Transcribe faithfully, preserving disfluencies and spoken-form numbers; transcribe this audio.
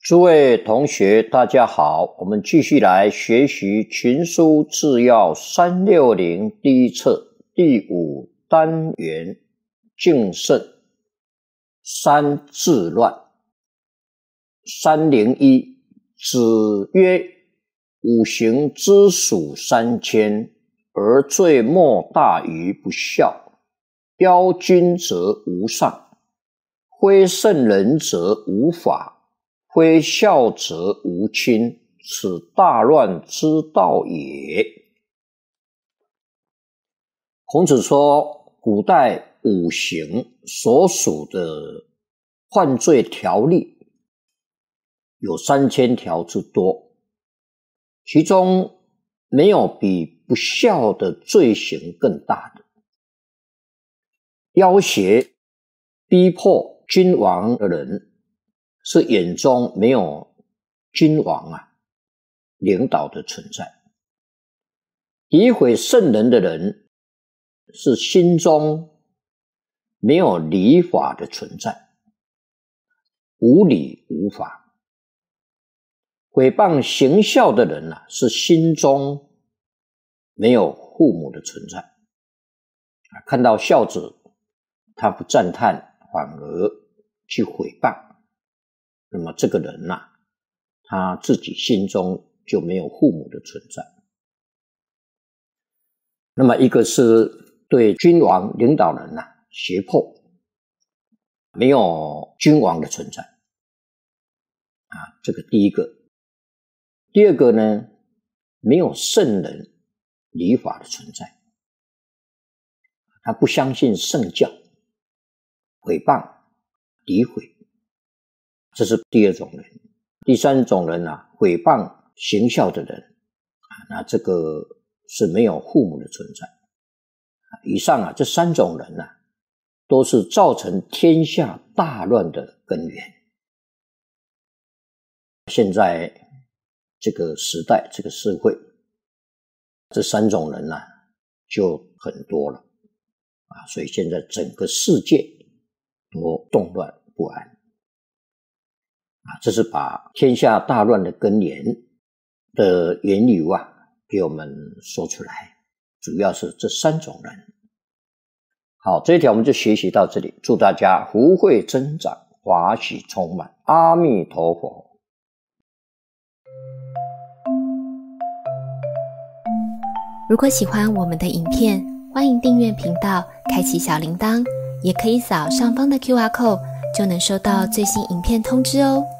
诸位同学大家好，我们继续来学习群书治要三六零第一册第五单元敬慎三治乱。三零一子曰：五行之属三千，而罪莫大于不孝。邀君则无上，非圣人则无法，非孝则无亲，此大乱之道也。孔子说，古代五行所属的犯罪条例有三千条之多，其中没有比不孝的罪行更大的。要挟逼迫君王的人，是眼中没有君王啊领导的存在；诋毁圣人的人，是心中没有礼法的存在，无礼无法；毁谤行孝的人啊，是心中没有父母的存在。看到孝子，他不赞叹，反而去毁谤，那么这个人啊，他自己心中就没有父母的存在。那么一个是对君王领导人啊胁迫，没有君王的存在啊，这个第一个。第二个呢，没有圣人礼法的存在，他不相信圣教，毁谤诋毁，这是第二种人。第三种人啊，毁谤行孝的人啊，那这个是没有父母的存在。以上啊，这三种人啊，都是造成天下大乱的根源。现在这个时代，这个社会，这三种人啊，就很多了啊，所以现在整个世界都动乱不安啊，这是把天下大乱的根源的缘由啊，给我们说出来，主要是这三种人。好，这一条我们就学习到这里，祝大家福慧增长，法喜充满，阿弥陀佛。 如果喜欢我们的影片，欢迎订阅频道，开启小铃铛，也可以扫上方的 Q R code， 就能收到最新影片通知哦。